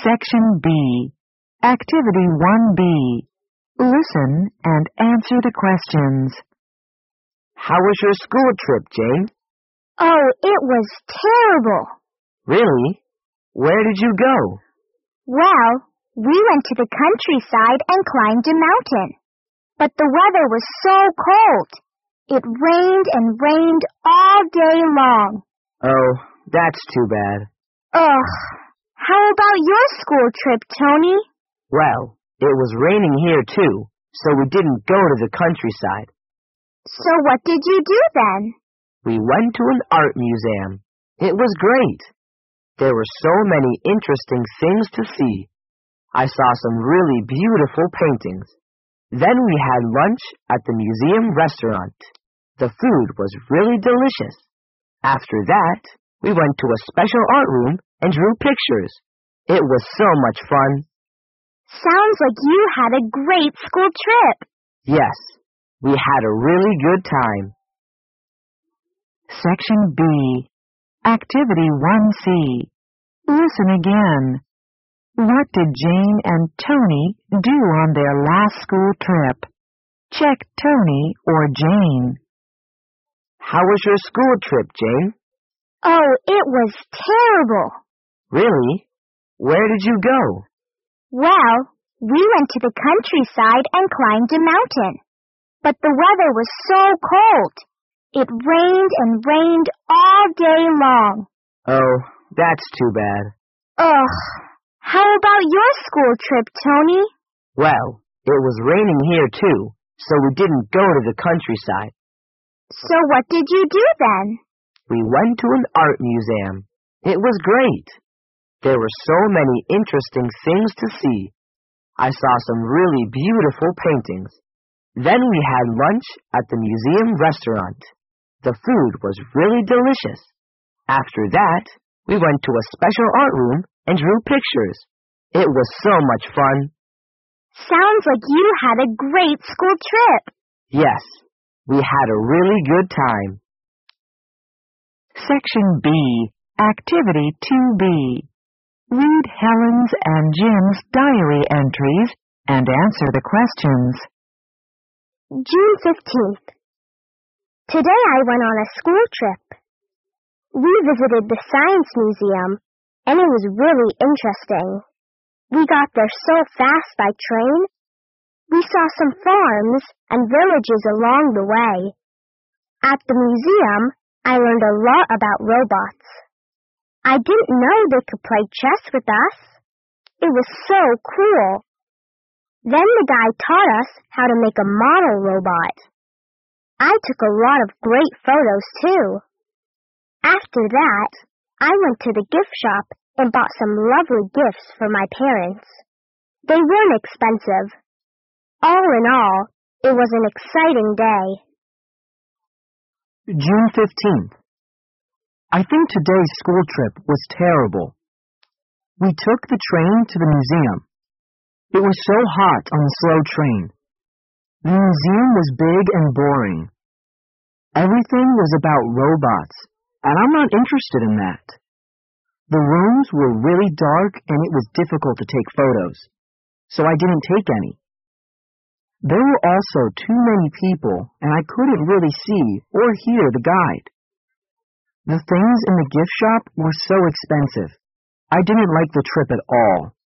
Section B. Activity 1B. Listen and answer the questions. How was your school trip, Jane? Oh, it was terrible. Really? Where did you go? Well, we went to the countryside and climbed a mountain. But the weather was so cold. It rained and rained all day long. Oh, that's too bad. Ugh. How about your school trip, Tony? Well, it was raining here too, so we didn't go to the countryside. So what did you do then? We went to an art museum. It was great. There were so many interesting things to see. I saw some really beautiful paintings. Then we had lunch at the museum restaurant. The food was really delicious. After that, we went to a special art room and drew pictures. It was so much fun. Sounds like you had a great school trip. Yes, we had a really good time. Section B. Activity 1C. Listen again. What did Jane and Tony do on their last school trip? Check Tony or Jane. How was your school trip, Jane? Oh, it was terrible. Really? Where did you go? Well, we went to the countryside and climbed a mountain. But the weather was so cold. It rained and rained all day long. Oh, that's too bad. Ugh. How about your school trip, Tony? Well, it was raining here too, so we didn't go to the countryside. So what did you do then? We went to an art museum. It was great. There were so many interesting things to see. I saw some really beautiful paintings. Then we had lunch at the museum restaurant. The food was really delicious. After that, we went to a special art room and drew pictures. It was so much fun. Sounds like you had a great school trip. Yes, we had a really good time. Section B. Activity 2B. Read Helen's and Jim's diary entries and answer the questions. June 15th. Today I went on a school trip. We visited the Science Museum, and it was really interesting. We got there so fast by train. We saw some farms and villages along the way. At the museum, I learned a lot about robots. I didn't know they could play chess with us. It was so cool. Then the guy taught us how to make a model robot. I took a lot of great photos too. After that, I went to the gift shop and bought some lovely gifts for my parents. They weren't expensive. All in all, it was an exciting day. June 15th. I think today's school trip was terrible. We took the train to the museum. It was so hot on the slow train. The museum was big and boring. Everything was about robots, and I'm not interested in that. The rooms were really dark and it was difficult to take photos, so I didn't take any. There were also too many people and I couldn't really see or hear the guide. The things in the gift shop were so expensive. I didn't like the trip at all.